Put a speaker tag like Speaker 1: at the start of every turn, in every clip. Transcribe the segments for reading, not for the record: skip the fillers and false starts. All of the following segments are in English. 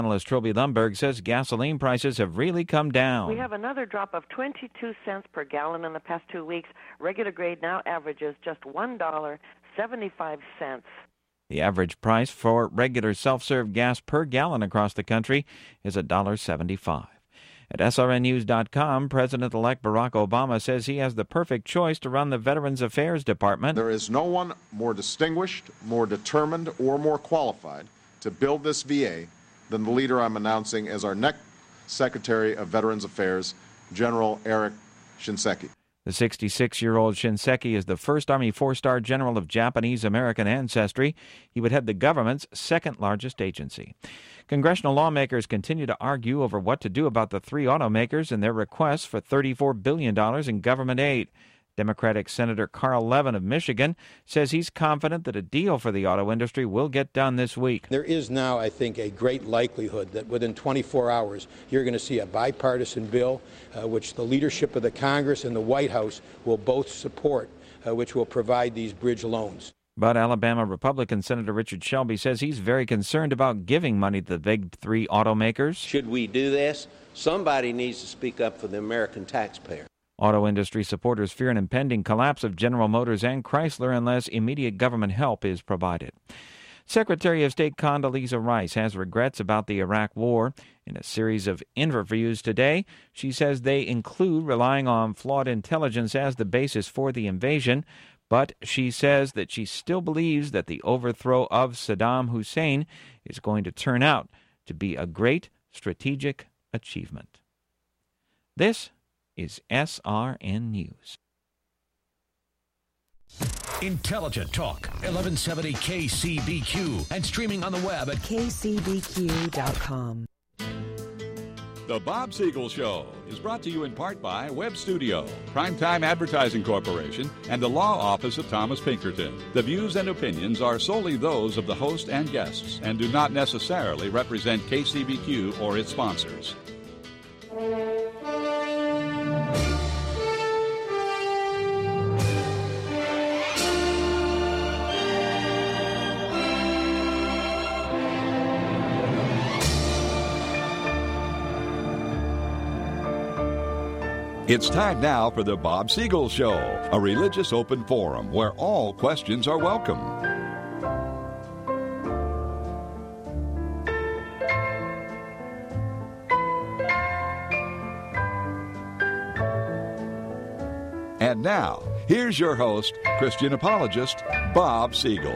Speaker 1: Analyst Trilby Lundberg says gasoline prices have really come down.
Speaker 2: We have another drop of 22 cents per gallon in the past 2 weeks. Regular grade now averages just $1.75.
Speaker 1: The average price for regular self-serve gas per gallon across the country is $1.75. At SRNnews.com, President-elect Barack Obama says he has the perfect choice to run the Veterans Affairs Department.
Speaker 3: There is no one more distinguished, more determined, or more qualified to build this VA than the leader I'm announcing as our next Secretary of Veterans Affairs, General Eric Shinseki.
Speaker 1: The 66-year-old Shinseki is the first Army four-star general of Japanese-American ancestry. He would head the government's second-largest agency. Congressional lawmakers continue to argue over what to do about the three automakers and their requests for $34 billion in government aid. Democratic Senator Carl Levin of Michigan says he's confident that a deal for the auto industry will get done this week.
Speaker 4: There is now, I think, a great likelihood that within 24 hours you're going to see a bipartisan bill which the leadership of the Congress and the White House will both support, which will provide these bridge loans.
Speaker 1: But Alabama Republican Senator Richard Shelby says he's very concerned about giving money to the big three automakers.
Speaker 5: Should we do this? Somebody needs to speak up for the American taxpayer.
Speaker 1: Auto industry supporters fear an impending collapse of General Motors and Chrysler unless immediate government help is provided. Secretary of State Condoleezza Rice has regrets about the Iraq War. In a series of interviews today, she says they include relying on flawed intelligence as the basis for the invasion, but she says that she still believes that the overthrow of Saddam Hussein is going to turn out to be a great strategic achievement. This is SRN News.
Speaker 6: Intelligent Talk, 1170 KCBQ, and streaming on the web at
Speaker 7: kcbq.com.
Speaker 8: The Bob Siegel Show is brought to you in part by Web Studio, Primetime Advertising Corporation, and the Law Office of Thomas Pinkerton. The views and opinions are solely those of the host and guests and do not necessarily represent KCBQ or its sponsors. It's time now for the Bob Siegel Show, a religious open forum where all questions are welcome. And now, here's your host, Christian apologist, Bob Siegel.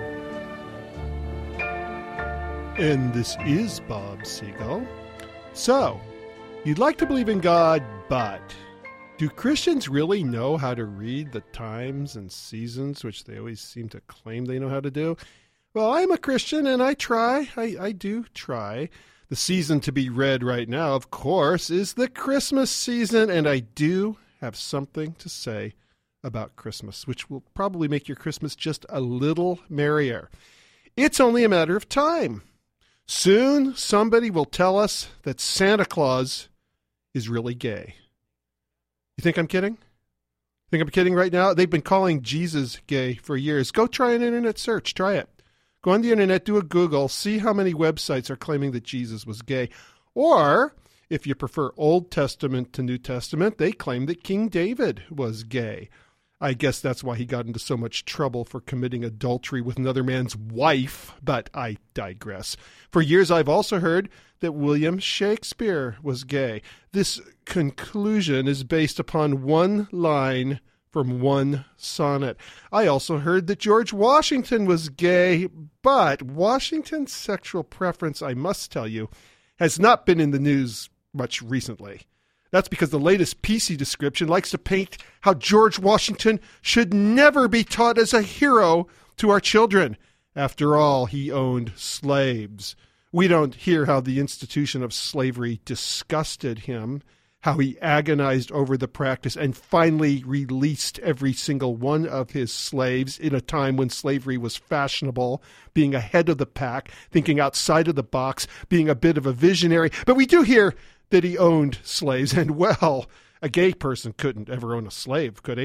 Speaker 9: And this is Bob Siegel. So, you'd like to believe in God, but do Christians really know how to read the times and seasons, which they always seem to claim they know how to do? Well, I'm a Christian, and I try. I do try. The season to be read right now, of course, is the Christmas season, and I do have something to say about Christmas, which will probably make your Christmas just a little merrier. It's only a matter of time. Soon, somebody will tell us that Santa Claus is really gay. You think I'm kidding? Think I'm kidding right now? They've been calling Jesus gay for years. Go try an internet search. Try it. Go on the internet, do a Google, see how many websites are claiming that Jesus was gay. Or, if you prefer Old Testament to New Testament, they claim that King David was gay. I guess that's why he got into so much trouble for committing adultery with another man's wife, but I digress. For years I've also heard that William Shakespeare was gay. This conclusion is based upon one line from one sonnet. I also heard that George Washington was gay, but Washington's sexual preference, I must tell you, has not been in the news much recently. That's because the latest PC description likes to paint how George Washington should never be taught as a hero to our children. After all, he owned slaves. We don't hear how the institution of slavery disgusted him, how he agonized over the practice and finally released every single one of his slaves in a time when slavery was fashionable, being ahead of the pack, thinking outside of the box, being a bit of a visionary. But we do hear that he owned slaves, and well, a gay person couldn't ever own a slave, could he?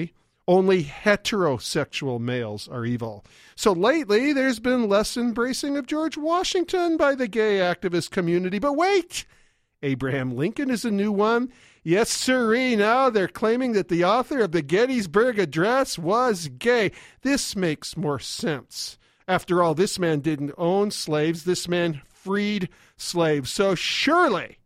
Speaker 9: Only heterosexual males are evil. So lately, there's been less embracing of George Washington by the gay activist community. But wait! Abraham Lincoln is a new one. Yes, sirree, now they're claiming that the author of the Gettysburg Address was gay. This makes more sense. After all, this man didn't own slaves. This man freed slaves. So surely,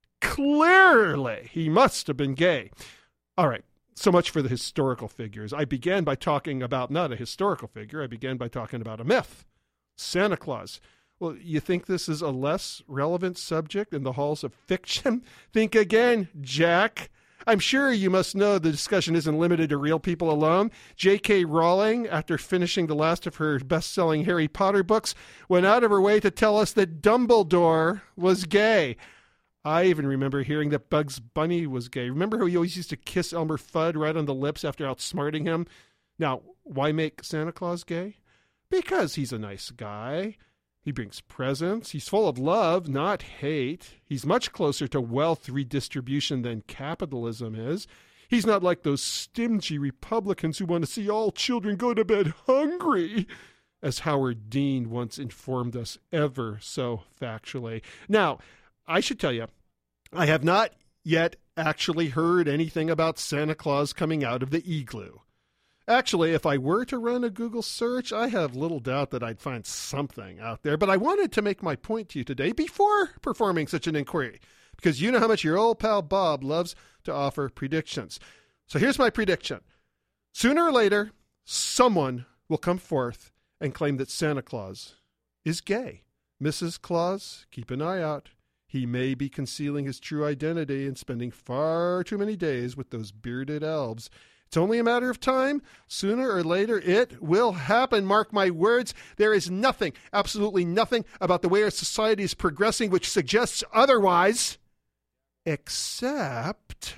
Speaker 9: clearly, he must have been gay. All right. So much for the historical figures. I began by talking about not a historical figure. I began by talking about a myth, Santa Claus. Well, you think this is a less relevant subject in the halls of fiction? Think again, Jack. I'm sure you must know the discussion isn't limited to real people alone. J.K. Rowling, after finishing the last of her best-selling Harry Potter books, went out of her way to tell us that Dumbledore was gay. I even remember hearing that Bugs Bunny was gay. Remember how he always used to kiss Elmer Fudd right on the lips after outsmarting him? Now, why make Santa Claus gay? Because he's a nice guy. He brings presents. He's full of love, not hate. He's much closer to wealth redistribution than capitalism is. He's not like those stingy Republicans who want to see all children go to bed hungry, as Howard Dean once informed us ever so factually. Now, I should tell you, I have not yet actually heard anything about Santa Claus coming out of the igloo. Actually, if I were to run a Google search, I have little doubt that I'd find something out there. But I wanted to make my point to you today before performing such an inquiry, because you know how much your old pal Bob loves to offer predictions. So here's my prediction. Sooner or later, someone will come forth and claim that Santa Claus is gay. Mrs. Claus, keep an eye out. He may be concealing his true identity and spending far too many days with those bearded elves. It's only a matter of time. Sooner or later, it will happen. Mark my words. There is nothing, absolutely nothing about the way our society is progressing which suggests otherwise, except...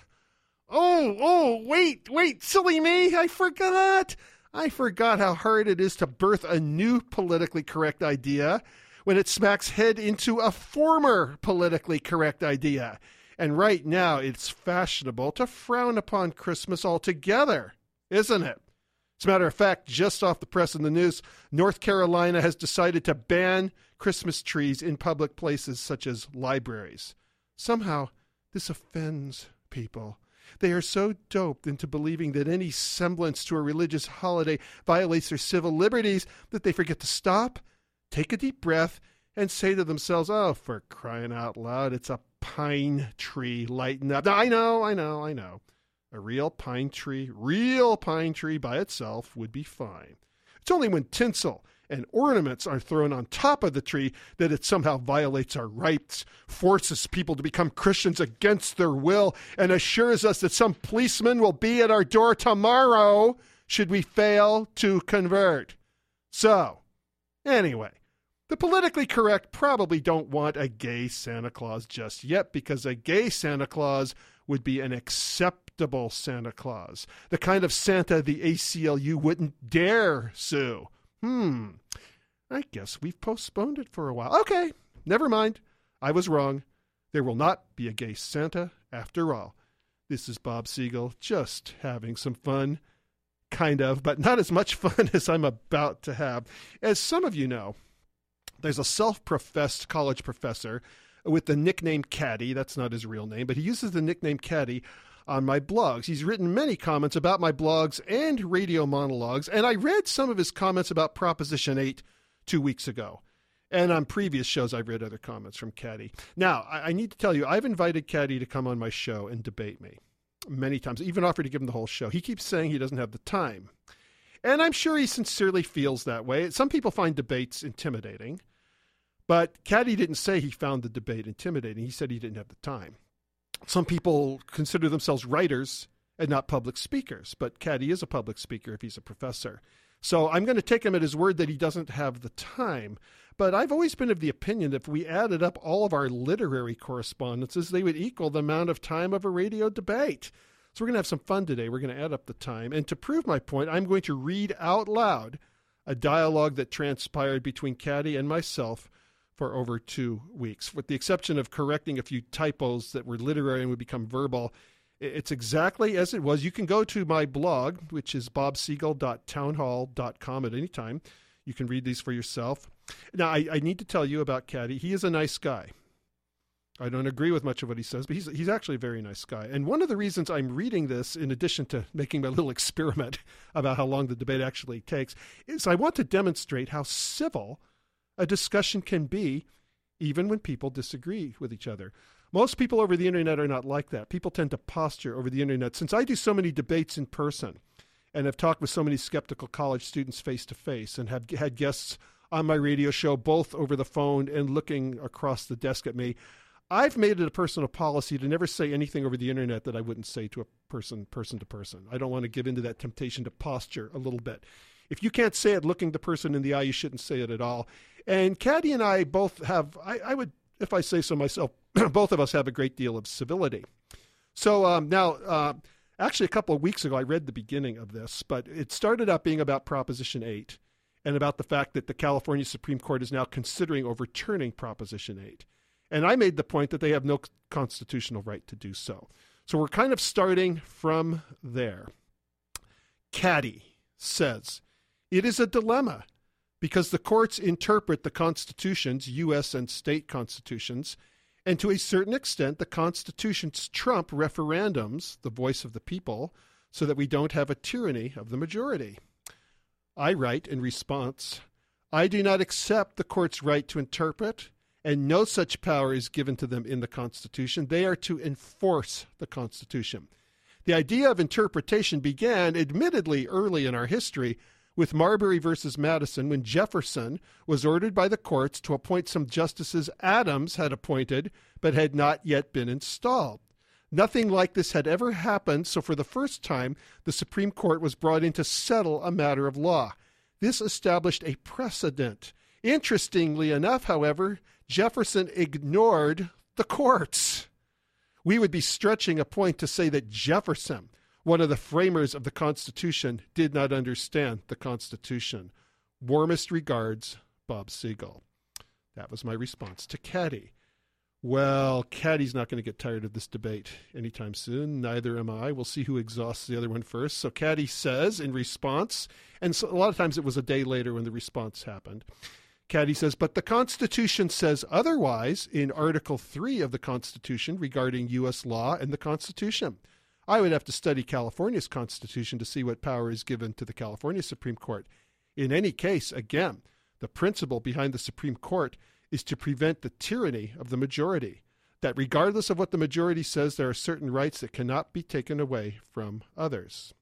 Speaker 9: Wait, silly me. I forgot how hard it is to birth a new politically correct idea when it smacks head into a former politically correct idea. And right now, it's fashionable to frown upon Christmas altogether, isn't it? As a matter of fact, just off the press in the news, North Carolina has decided to ban Christmas trees in public places such as libraries. Somehow, this offends people. They are so doped into believing that any semblance to a religious holiday violates their civil liberties that they forget to stop, take a deep breath, and say to themselves, oh, for crying out loud, it's a pine tree lighting up. Now, I know. A real pine tree by itself would be fine. It's only when tinsel and ornaments are thrown on top of the tree that it somehow violates our rights, forces people to become Christians against their will, and assures us that some policeman will be at our door tomorrow should we fail to convert. So, anyway, the politically correct probably don't want a gay Santa Claus just yet, because a gay Santa Claus would be an acceptable Santa Claus, the kind of Santa the ACLU wouldn't dare sue. I guess we've postponed it for a while. Okay, never mind. I was wrong. There will not be a gay Santa after all. This is Bob Siegel, just having some fun. Kind of, but not as much fun as I'm about to have. As some of you know, there's a self-professed college professor with the nickname Caddy. That's not his real name, but he uses the nickname Caddy on my blogs. He's written many comments about my blogs and radio monologues, and I read some of his comments about Proposition 8 2 weeks ago. And on previous shows, I've read other comments from Caddy. Now, I need to tell you, I've invited Caddy to come on my show and debate me many times, even offered to give him the whole show. He keeps saying he doesn't have the time. And I'm sure he sincerely feels that way. Some people find debates intimidating. But Caddy didn't say he found the debate intimidating. He said he didn't have the time. Some people consider themselves writers and not public speakers, but Caddy is a public speaker if he's a professor. So I'm going to take him at his word that he doesn't have the time. But I've always been of the opinion that if we added up all of our literary correspondences, they would equal the amount of time of a radio debate. So we're going to have some fun today. We're going to add up the time. And to prove my point, I'm going to read out loud a dialogue that transpired between Caddy and myself for over 2 weeks, with the exception of correcting a few typos that were literary and would become verbal. It's exactly as it was. You can go to my blog, which is bobsiegel.townhall.com at any time. You can read these for yourself. Now, I need to tell you about Caddy. He is a nice guy. I don't agree with much of what he says, but he's actually a very nice guy. And one of the reasons I'm reading this, in addition to making my little experiment about how long the debate actually takes, is I want to demonstrate how civil a discussion can be even when people disagree with each other. Most people over the internet are not like that. People tend to posture over the internet. Since I do so many debates in person and have talked with so many skeptical college students face-to-face and have had guests on my radio show both over the phone and looking across the desk at me, I've made it a personal policy to never say anything over the internet that I wouldn't say to a person to person. I don't want to give into that temptation to posture a little bit. If you can't say it looking the person in the eye, you shouldn't say it at all. And Caddy and I both have, I would, if I say so myself, both of us have a great deal of civility. So now, actually a couple of weeks ago, I read the beginning of this, but it started out being about Proposition 8 and about the fact that the California Supreme Court is now considering overturning Proposition 8. And I made the point that they have no constitutional right to do so. So we're kind of starting from there. Caddy says, it is a dilemma because the courts interpret the constitutions, U.S. and state constitutions, and to a certain extent, the constitutions trump referendums, the voice of the people, so that we don't have a tyranny of the majority. I write in response, I do not accept the court's right to interpret, and no such power is given to them in the Constitution. They are to enforce the Constitution. The idea of interpretation began, admittedly, early in our history with Marbury versus Madison, when Jefferson was ordered by the courts to appoint some justices Adams had appointed but had not yet been installed. Nothing like this had ever happened, so for the first time, the Supreme Court was brought in to settle a matter of law. This established a precedent. Interestingly enough, however, Jefferson ignored the courts. We would be stretching a point to say that Jefferson, one of the framers of the Constitution, did not understand the Constitution. Warmest regards, Bob Siegel. That was my response to Caddy. Well, Caddy's not going to get tired of this debate anytime soon. Neither am I. We'll see who exhausts the other one first. So Caddy says in response, and so a lot of times it was a day later when the response happened. Caddy says, but the Constitution says otherwise in Article 3 of the Constitution regarding U.S. law and the Constitution. I would have to study California's Constitution to see what power is given to the California Supreme Court. In any case, again, the principle behind the Supreme Court is to prevent the tyranny of the majority, that regardless of what the majority says, there are certain rights that cannot be taken away from others.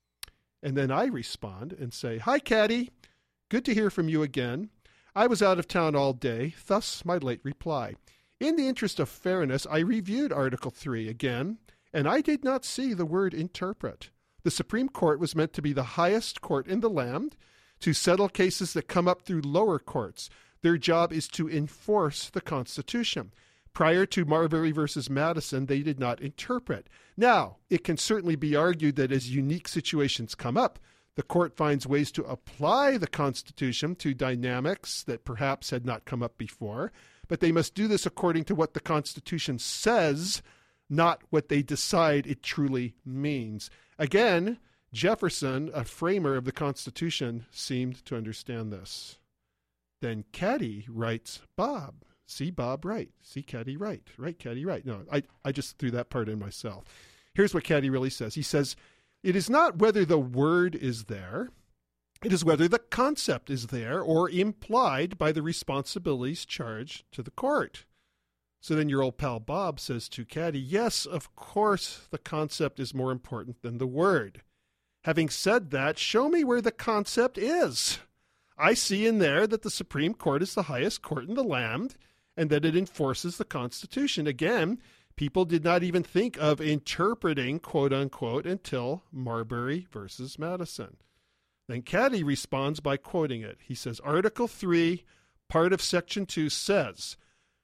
Speaker 9: And then I respond and say, hi, Caddy. Good to hear from you again. I was out of town all day, thus my late reply. In the interest of fairness, I reviewed Article 3 again, and I did not see the word interpret. The Supreme Court was meant to be the highest court in the land, to settle cases that come up through lower courts. Their job is to enforce the Constitution. Prior to Marbury versus Madison, they did not interpret. Now, it can certainly be argued that as unique situations come up, the court finds ways to apply the Constitution to dynamics that perhaps had not come up before, but they must do this according to what the Constitution says, not what they decide it truly means. Again, Jefferson, a framer of the Constitution, seemed to understand this. Then Caddy writes, Bob. See Bob right. See Caddy right. Right, Caddy right. No, I just threw that part in myself. Here's what Caddy really says. He says, it is not whether the word is there, it is whether the concept is there or implied by the responsibilities charged to the court. So then your old pal Bob says to Caddy, yes, of course the concept is more important than the word. Having said that, show me where the concept is. I see in there that the Supreme Court is the highest court in the land and that it enforces the Constitution. Again, people did not even think of interpreting, quote unquote, until Marbury versus Madison. Then Caddy responds by quoting it. He says, Article 3, part of Section 2 says,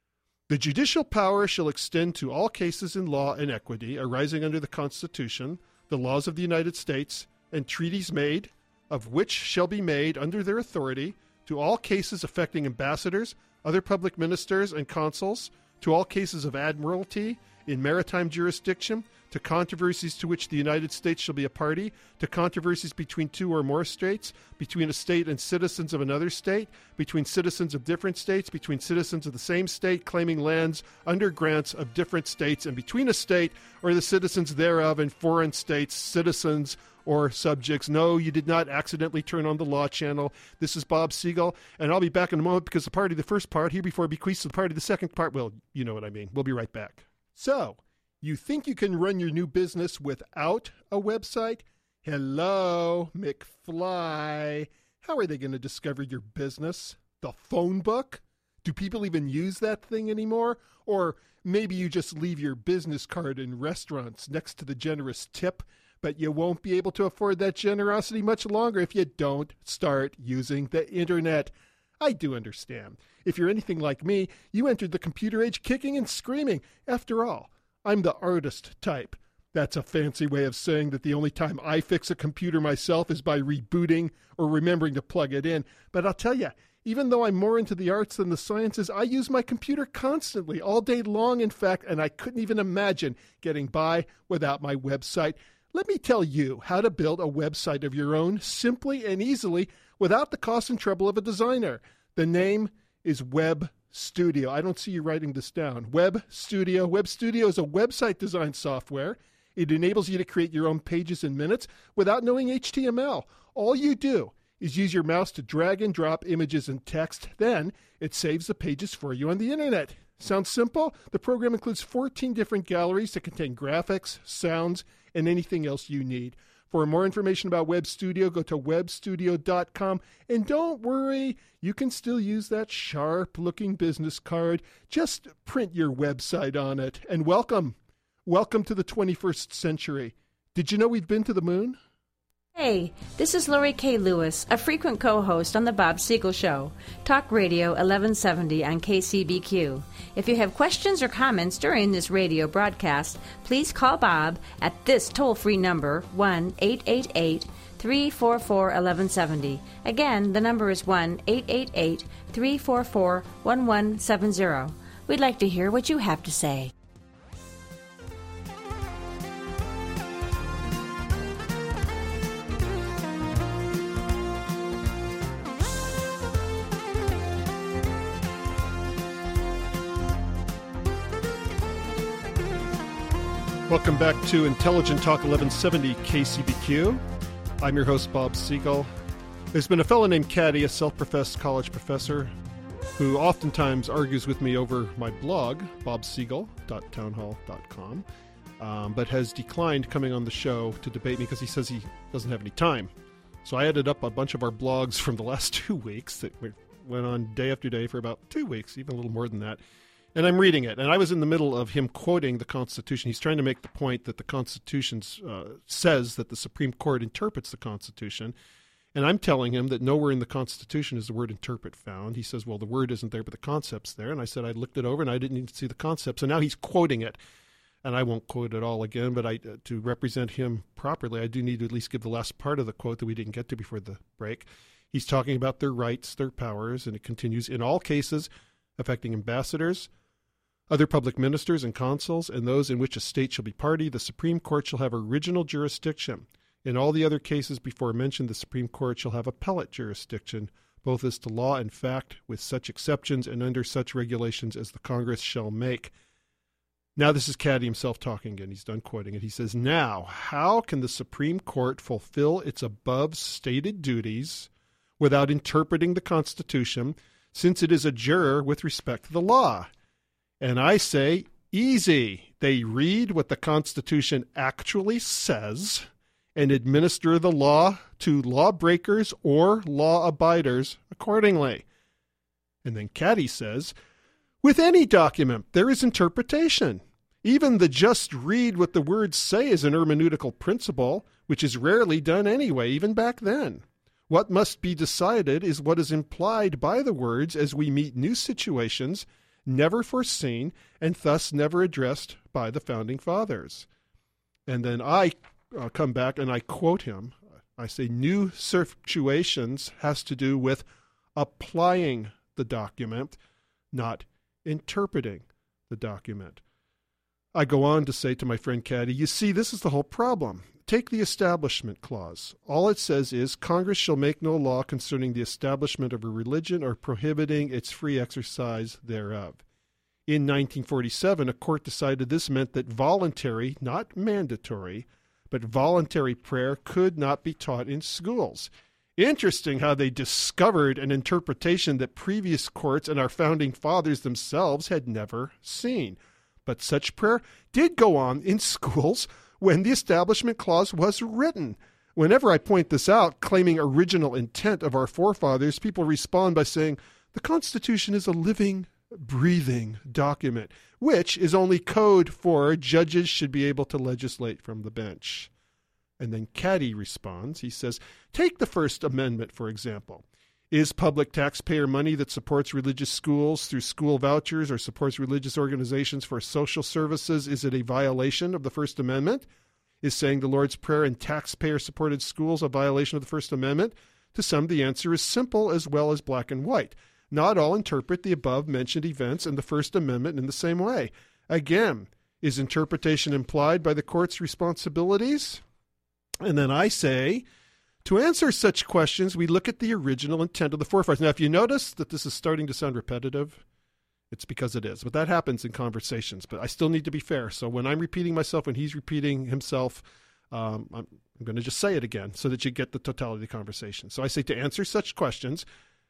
Speaker 9: the judicial power shall extend to all cases in law and equity arising under the Constitution, the laws of the United States, and treaties made, of which shall be made under their authority, to all cases affecting ambassadors, other public ministers, and consuls, to all cases of admiralty, in maritime jurisdiction, to controversies to which the United States shall be a party, to controversies between two or more states, between a state and citizens of another state, between citizens of different states, between citizens of the same state claiming lands under grants of different states, and between a state or the citizens thereof and foreign states, citizens or subjects. No, you did not accidentally turn on the Law Channel. This is Bob Siegel, and I'll be back in a moment because the first part, here before bequeaths to the party, the second part, well, you know what I mean. We'll be right back. So, you think you can run your new business without a website? Hello, McFly. How are they going to discover your business? The phone book? Do people even use that thing anymore? Or maybe you just leave your business card in restaurants next to the generous tip, but you won't be able to afford that generosity much longer if you don't start using the internet. I do understand. If you're anything like me, you entered the computer age kicking and screaming. After all, I'm the artist type. That's a fancy way of saying that the only time I fix a computer myself is by rebooting or remembering to plug it in. But I'll tell you, even though I'm more into the arts than the sciences, I use my computer constantly, all day long, in fact, and I couldn't even imagine getting by without my website. Let me tell you how to build a website of your own simply and easily without the cost and trouble of a designer. The name is Web Studio. I don't see you writing this down. Web Studio. Web Studio is a website design software. It enables you to create your own pages in minutes without knowing HTML. All you do is use your mouse to drag and drop images and text. Then it saves the pages for you on the internet. Sounds simple? The program includes 14 different galleries that contain graphics, sounds, and anything else you need. For more information about Web Studio, go to webstudio.com. And don't worry, you can still use that sharp-looking business card. Just print your website on it. And welcome. Welcome to the 21st century. Did you know we've been to the moon?
Speaker 10: Hey, this is Lori K. Lewis, a frequent co-host on The Bob Siegel Show, Talk Radio 1170 on KCBQ. If you have questions or comments during this radio broadcast, please call Bob at this toll-free number, 1-888-344-1170. Again, the number is 1-888-344-1170. We'd like to hear what you have to say.
Speaker 9: Welcome back to Intelligent Talk 1170 KCBQ. I'm your host, Bob Siegel. There's been a fellow named Caddy, a self-professed college professor, who oftentimes argues with me over my blog, bobsiegel.townhall.com, but has declined coming on the show to debate me because he says he doesn't have any time. So I added up a bunch of our blogs from the last 2 weeks that went on day after day for about 2 weeks, even a little more than that. And I'm reading it, and I was in the middle of him quoting the Constitution. He's trying to make the point that the Constitution says that the Supreme Court interprets the Constitution, and I'm telling him that nowhere in the Constitution is the word interpret found. He says, well, the word isn't there, but the concept's there. And I said I looked it over, and I didn't even see the concept. So now he's quoting it, and I won't quote it all again, but to represent him properly, I do need to at least give the last part of the quote that we didn't get to before the break. He's talking about their rights, their powers, and it continues, in all cases affecting ambassadors, other public ministers and consuls, and those in which a state shall be party, the Supreme Court shall have original jurisdiction. In all the other cases before mentioned, the Supreme Court shall have appellate jurisdiction, both as to law and fact, with such exceptions and under such regulations as the Congress shall make. Now this is Caddy himself talking again. He's done quoting it. He says, now, how can the Supreme Court fulfill its above stated duties without interpreting the Constitution, since it is a juror with respect to the law? And I say, easy. They read what the Constitution actually says and administer the law to lawbreakers or law abiders accordingly. And then Caddy says, with any document, there is interpretation. Even the just read what the words say is an hermeneutical principle, which is rarely done anyway, even back then. What must be decided is what is implied by the words as we meet new situations never foreseen, and thus never addressed by the Founding Fathers. And then I come back and I quote him. I say, new situations has to do with applying the document, not interpreting the document. I go on to say to my friend Caddy, you see, this is the whole problem. Take the Establishment Clause. All it says is, Congress shall make no law concerning the establishment of a religion or prohibiting its free exercise thereof. In 1947, a court decided this meant that voluntary, not mandatory, but voluntary prayer could not be taught in schools. Interesting how they discovered an interpretation that previous courts and our founding fathers themselves had never seen. But such prayer did go on in schools when the Establishment Clause was written. Whenever I point this out, claiming original intent of our forefathers, people respond by saying, the Constitution is a living, breathing document, which is only code for judges should be able to legislate from the bench. And then Caddy responds. He says, take the First Amendment, for example. Is public taxpayer money that supports religious schools through school vouchers or supports religious organizations for social services, is it a violation of the First Amendment? Is saying the Lord's Prayer in taxpayer-supported schools a violation of the First Amendment? To some, the answer is simple as well as black and white. Not all interpret the above-mentioned events and the First Amendment in the same way. Again, is interpretation implied by the court's responsibilities? And then I say, to answer such questions, we look at the original intent of the forefathers. Now, if you notice that this is starting to sound repetitive, it's because it is. But that happens in conversations. But I still need to be fair. So when I'm repeating myself, when he's repeating himself, I'm going to just say it again so that you get the totality of the conversation. So I say, to answer such questions,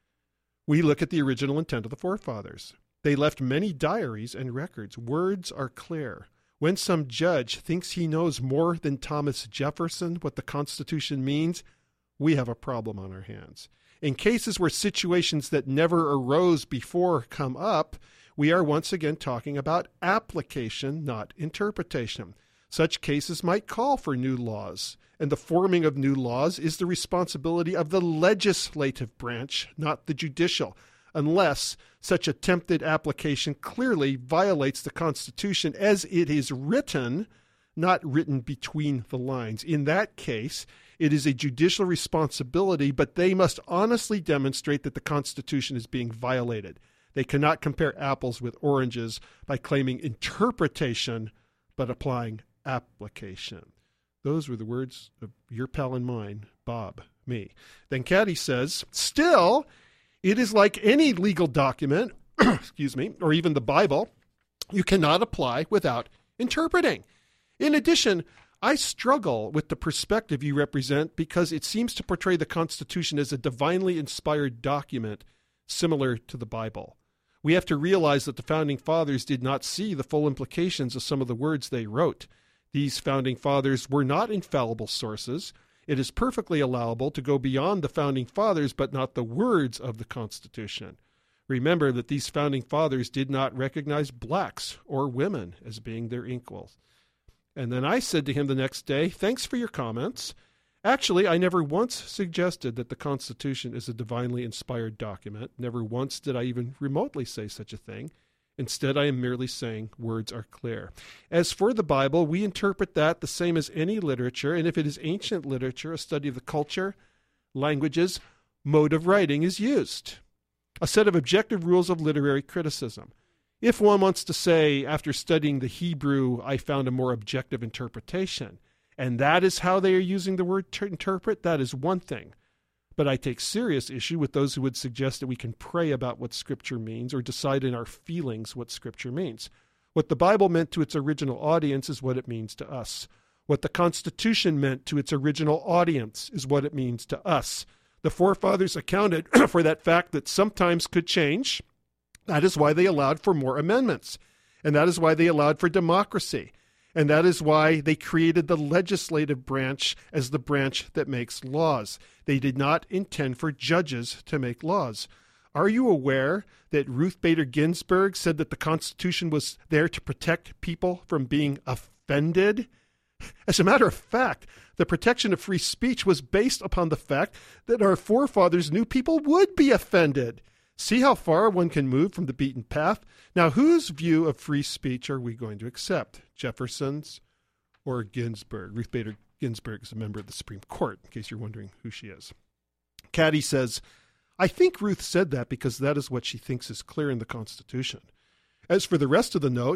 Speaker 9: we look at the original intent of the forefathers. They left many diaries and records. Words are clear. When some judge thinks he knows more than Thomas Jefferson what the Constitution means, we have a problem on our hands. In cases where situations that never arose before come up, we are once again talking about application, not interpretation. Such cases might call for new laws, and the forming of new laws is the responsibility of the legislative branch, not the judicial, unless such attempted application clearly violates the Constitution as it is written, not written between the lines. In that case, it is a judicial responsibility, but they must honestly demonstrate that the Constitution is being violated. They cannot compare apples with oranges by claiming interpretation, but applying application. Those were the words of your pal and mine, Bob, me. Then Caddy says, still, it is like any legal document, excuse me, or even the Bible, you cannot apply without interpreting. In addition, I struggle with the perspective you represent because it seems to portray the Constitution as a divinely inspired document similar to the Bible. We have to realize that the Founding Fathers did not see the full implications of some of the words they wrote. These Founding Fathers were not infallible sources. It is perfectly allowable to go beyond the Founding Fathers, but not the words of the Constitution. Remember that these Founding Fathers did not recognize blacks or women as being their equals. And then I said to him the next day, thanks for your comments. Actually, I never once suggested that the Constitution is a divinely inspired document. Never once did I even remotely say such a thing. Instead, I am merely saying words are clear. As for the Bible, we interpret that the same as any literature, and if it is ancient literature, a study of the culture, languages, mode of writing is used. A set of objective rules of literary criticism. If one wants to say, after studying the Hebrew, I found a more objective interpretation, and that is how they are using the word interpret, that is one thing. But I take serious issue with those who would suggest that we can pray about what Scripture means or decide in our feelings what Scripture means. What the Bible meant to its original audience is what it means to us. What the Constitution meant to its original audience is what it means to us. The forefathers accounted for that fact that sometimes could change. That is why they allowed for more amendments. And that is why they allowed for democracy. And that is why they created the legislative branch as the branch that makes laws. They did not intend for judges to make laws. Are you aware that Ruth Bader Ginsburg said that the Constitution was there to protect people from being offended? As a matter of fact, the protection of free speech was based upon the fact that our forefathers knew people would be offended. See how far one can move from the beaten path? Now, whose view of free speech are we going to accept? Jefferson's or Ginsburg? Ruth Bader Ginsburg is a member of the Supreme Court, in case you're wondering who she is. Caddy says, I think Ruth said that because that is what she thinks is clear in the Constitution. As for the rest of the note,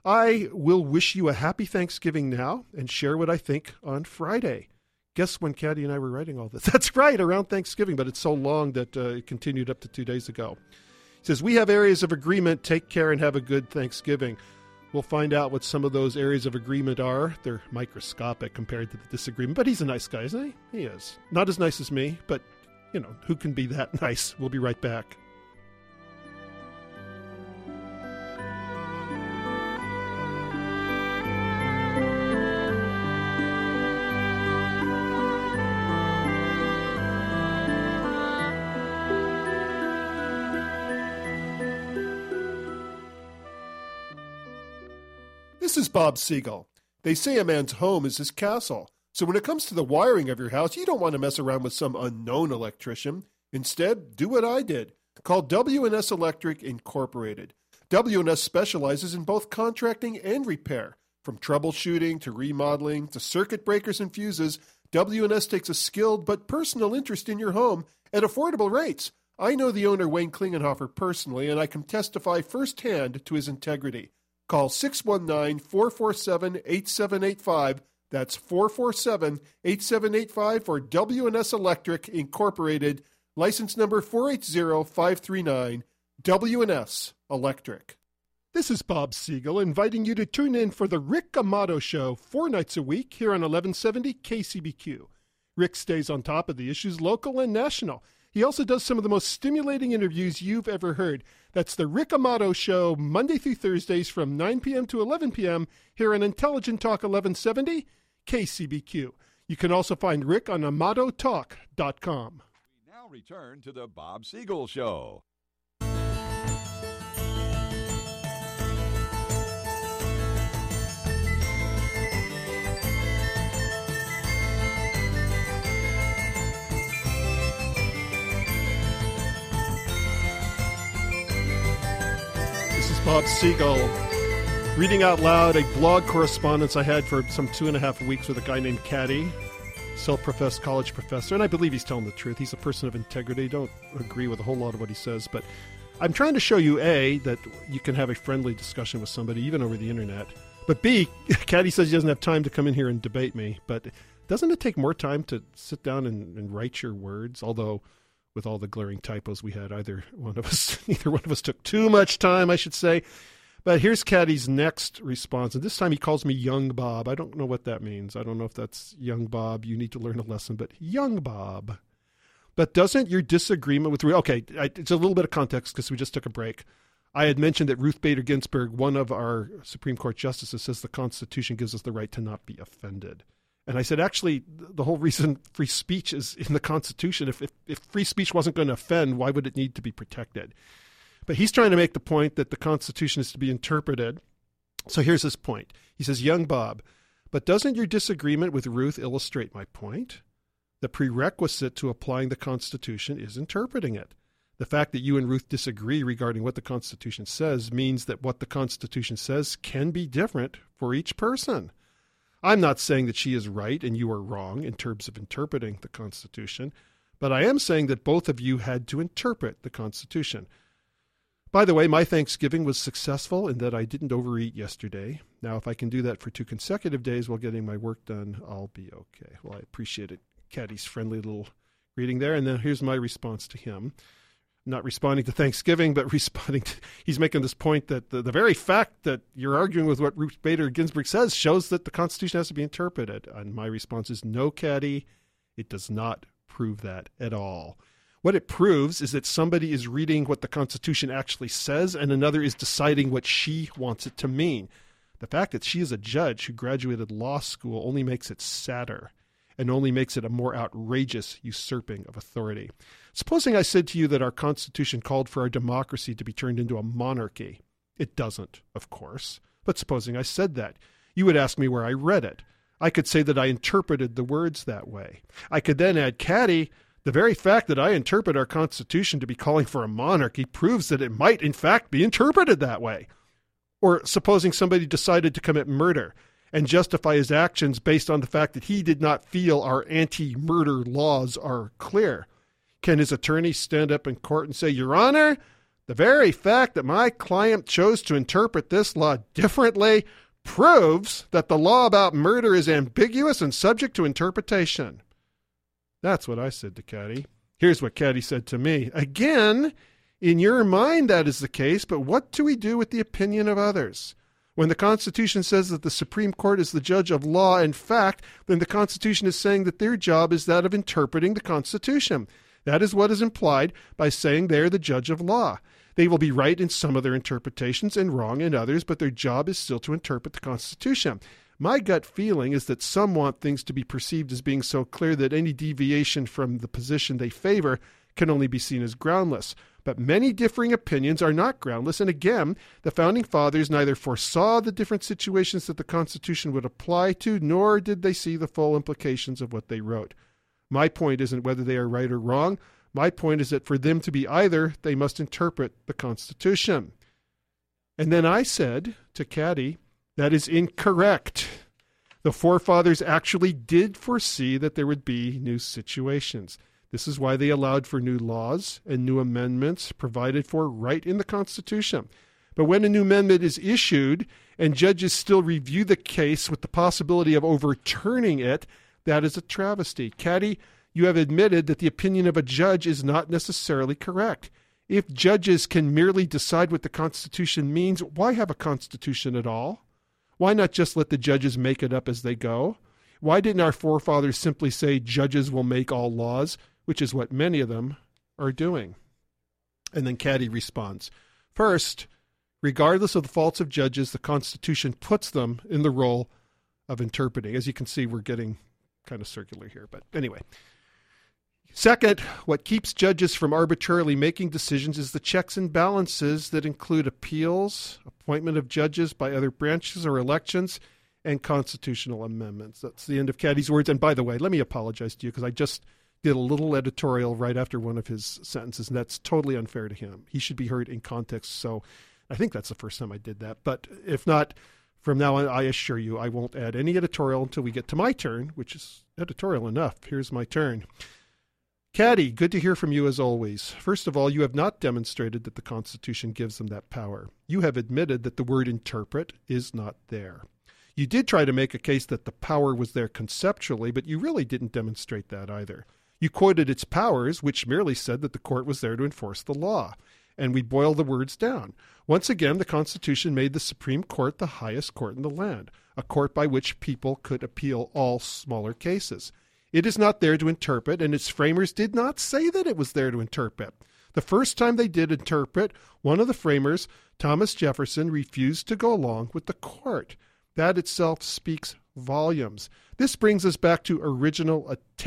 Speaker 9: I will wish you a happy Thanksgiving now and share what I think on Friday. Guess when Caddy and I were writing all this? That's right, around Thanksgiving, but it's so long that it continued up to 2 days ago. He says, we have areas of agreement. Take care and have a good Thanksgiving. We'll find out what some of those areas of agreement are. They're microscopic compared to the disagreement, but he's a nice guy, isn't he? He is. Not as nice as me, but, who can be that nice? We'll be right back. This is Bob Siegel. They say a man's home is his castle. So when it comes to the wiring of your house, you don't want to mess around with some unknown electrician. Instead, do what I did. Call W&S Electric Incorporated. W&S specializes in both contracting and repair. From troubleshooting to remodeling to circuit breakers and fuses, W&S takes a skilled but personal interest in your home at affordable rates. I know the owner, Wayne Klingenhofer, personally, and I can testify firsthand to his integrity. Call 619-447-8785. That's 447-8785 for W&S Electric Incorporated, license number 480539, W&S Electric. This is Bob Siegel inviting you to tune in for the Rick Amato Show 4 nights a week here on 1170 KCBQ. Rick stays on top of the issues local and national. He also does some of the most stimulating interviews you've ever heard. That's the Rick Amato Show, Monday through Thursdays from 9 p.m. to 11 p.m. here on Intelligent Talk 1170 KCBQ. You can also find Rick on AmatoTalk.com.
Speaker 8: We now return to the Bob Siegel Show.
Speaker 9: Bob Siegel, reading out loud a blog correspondence I had for some 2.5 weeks with a guy named Caddy, self-professed college professor, and I believe he's telling the truth. He's a person of integrity. Don't agree with a whole lot of what he says, but I'm trying to show you, A, that you can have a friendly discussion with somebody, even over the internet, but B, Caddy says he doesn't have time to come in here and debate me, but doesn't it take more time to sit down and write your words, although with all the glaring typos we had, neither one of us took too much time, I should say. But here's Caddy's next response, and this time he calls me Young Bob. I don't know what that means. I don't know if that's Young Bob. You need to learn a lesson, but Young Bob. But doesn't your disagreement with... Okay, it's a little bit of context because we just took a break. I had mentioned that Ruth Bader Ginsburg, one of our Supreme Court justices, says the Constitution gives us the right to not be offended. And I said, actually, the whole reason free speech is in the Constitution. If free speech wasn't going to offend, why would it need to be protected? But he's trying to make the point that the Constitution is to be interpreted. So here's his point. He says, Young Bob, but doesn't your disagreement with Ruth illustrate my point? The prerequisite to applying the Constitution is interpreting it. The fact that you and Ruth disagree regarding what the Constitution says means that what the Constitution says can be different for each person. I'm not saying that she is right and you are wrong in terms of interpreting the Constitution, but I am saying that both of you had to interpret the Constitution. By the way, my Thanksgiving was successful in that I didn't overeat yesterday. Now, if I can do that for 2 consecutive days while getting my work done, I'll be okay. Well, I appreciate it. Caddy's friendly little greeting there. And then here's my response to him. Not responding to Thanksgiving, but responding to, he's making this point that the very fact that you're arguing with what Ruth Bader Ginsburg says shows that the Constitution has to be interpreted. And my response is, no, Caddy, it does not prove that at all. What it proves is that somebody is reading what the Constitution actually says and another is deciding what she wants it to mean. The fact that she is a judge who graduated law school only makes it sadder and only makes it a more outrageous usurping of authority. Supposing I said to you that our Constitution called for our democracy to be turned into a monarchy. It doesn't, of course. But supposing I said that, you would ask me where I read it. I could say that I interpreted the words that way. I could then add, Caddy, the very fact that I interpret our Constitution to be calling for a monarchy proves that it might, in fact, be interpreted that way. Or supposing somebody decided to commit murder and justify his actions based on the fact that he did not feel our anti-murder laws are clear. Can his attorney stand up in court and say, Your Honor, The very fact that my client chose to interpret this law differently proves that the law about murder is ambiguous and subject to interpretation. That's what I said to Caddy. Here's what Caddy said to me. Again, in your mind that is the case, but what do we do with the opinion of others? When the Constitution says that the Supreme Court is the judge of law and fact, then the Constitution is saying that their job is that of interpreting the Constitution. That is what is implied by saying they are the judge of law. They will be right in some of their interpretations and wrong in others, but their job is still to interpret the Constitution. My gut feeling is that some want things to be perceived as being so clear that any deviation from the position they favor can only be seen as groundless. But many differing opinions are not groundless, and again, the Founding Fathers neither foresaw the different situations that the Constitution would apply to, nor did they see the full implications of what they wrote. My point isn't whether they are right or wrong. My point is that for them to be either, they must interpret the Constitution. And then I said to Caddy, that is incorrect. The forefathers actually did foresee that there would be new situations. This is why they allowed for new laws and new amendments provided for right in the Constitution. But when a new amendment is issued and judges still review the case with the possibility of overturning it, that is a travesty. Caddy, you have admitted that the opinion of a judge is not necessarily correct. If judges can merely decide what the Constitution means, why have a Constitution at all? Why not just let the judges make it up as they go? Why didn't our forefathers simply say judges will make all laws, which is what many of them are doing? And then Caddy responds, first, regardless of the faults of judges, the Constitution puts them in the role of interpreting. As you can see, we're getting kind of circular here, but anyway. Second, what keeps judges from arbitrarily making decisions is the checks and balances that include appeals, appointment of judges by other branches or elections, and constitutional amendments. That's the end of Caddy's words. And by the way, let me apologize to you because I just did a little editorial right after one of his sentences, and that's totally unfair to him. He should be heard in context. So I think that's the first time I did that. But if not, from now on, I assure you, I won't add any editorial until we get to my turn, which is editorial enough. Here's my turn. Caddy, good to hear from you as always. First of all, you have not demonstrated that the Constitution gives them that power. You have admitted that the word interpret is not there. You did try to make a case that the power was there conceptually, but you really didn't demonstrate that either. You quoted its powers, which merely said that the court was there to enforce the law. And we boil the words down. Once again, the Constitution made the Supreme Court the highest court in the land, a court by which people could appeal all smaller cases. It is not there to interpret, and its framers did not say that it was there to interpret. The first time they did interpret, one of the framers, Thomas Jefferson, refused to go along with the court. That itself speaks volumes. This brings us back to original